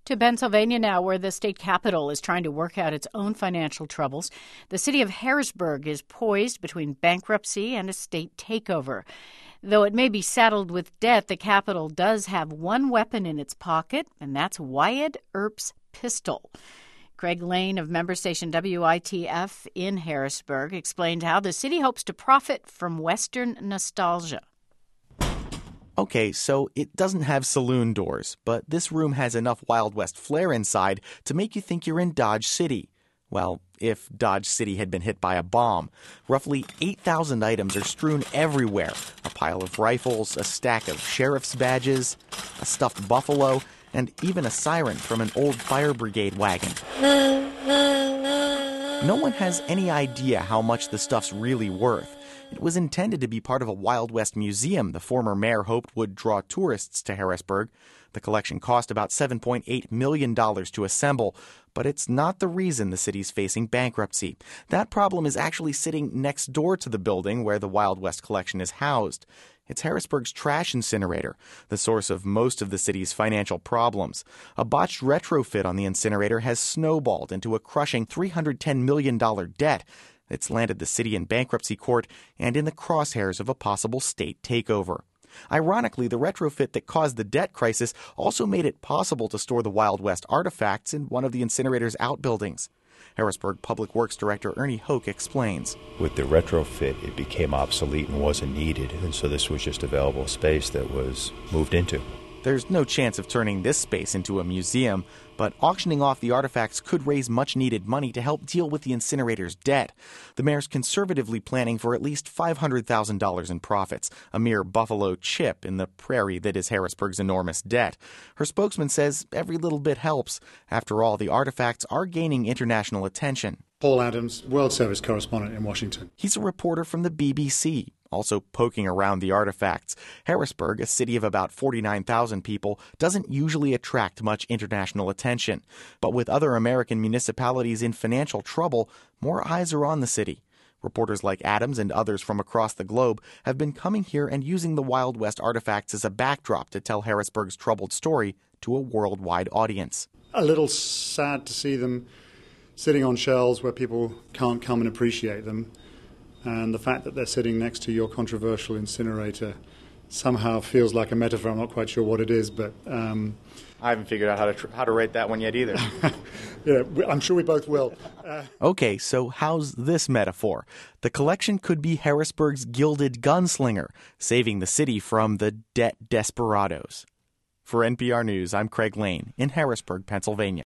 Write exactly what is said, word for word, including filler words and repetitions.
To Pennsylvania now, where the state capital is trying to work out its own financial troubles. The city of Harrisburg is poised between bankruptcy and a state takeover. Though it may be saddled with debt, the capital does have one weapon in its pocket, and that's Wyatt Earp's pistol. Craig Lane of member station W I T F in Harrisburg explained how the city hopes to profit from Western nostalgia. Okay, so it doesn't have saloon doors, but this room has enough Wild West flair inside to make you think you're in Dodge City. Well, if Dodge City had been hit by a bomb. Roughly eight thousand items are strewn everywhere. A pile of rifles, a stack of sheriff's badges, a stuffed buffalo, and even a siren from an old fire brigade wagon. No one has any idea how much the stuff's really worth. It was intended to be part of a Wild West museum the former mayor hoped would draw tourists to Harrisburg. The collection cost about seven point eight million dollars to assemble, but it's not the reason the city's facing bankruptcy. That problem is actually sitting next door to the building where the Wild West collection is housed. It's Harrisburg's trash incinerator, the source of most of the city's financial problems. A botched retrofit on the incinerator has snowballed into a crushing three hundred ten million dollars debt. It's landed the city in bankruptcy court and in the crosshairs of a possible state takeover. Ironically, the retrofit that caused the debt crisis also made it possible to store the Wild West artifacts in one of the incinerator's outbuildings. Harrisburg Public Works Director Ernie Hoke explains. With the retrofit, it became obsolete and wasn't needed, and so this was just available space that was moved into. There's no chance of turning this space into a museum, but auctioning off the artifacts could raise much-needed money to help deal with the incinerator's debt. The mayor's conservatively planning for at least five hundred thousand dollars in profits, a mere buffalo chip in the prairie that is Harrisburg's enormous debt. Her spokesman says every little bit helps. After all, the artifacts are gaining international attention. Paul Adams, World Service correspondent in Washington. He's a reporter from the B B C. Also poking around the artifacts. Harrisburg, a city of about forty-nine thousand people, doesn't usually attract much international attention. But with other American municipalities in financial trouble, more eyes are on the city. Reporters like Adams and others from across the globe have been coming here and using the Wild West artifacts as a backdrop to tell Harrisburg's troubled story to a worldwide audience. A little sad to see them sitting on shelves where people can't come and appreciate them. And the fact that they're sitting next to your controversial incinerator somehow feels like a metaphor. I'm not quite sure what it is, but... Um, I haven't figured out how to tr- how to rate that one yet either. Yeah, I'm sure we both will. Uh, okay, so how's this metaphor? The collection could be Harrisburg's gilded gunslinger, saving the city from the debt desperados. For N P R News, I'm Craig Lane in Harrisburg, Pennsylvania.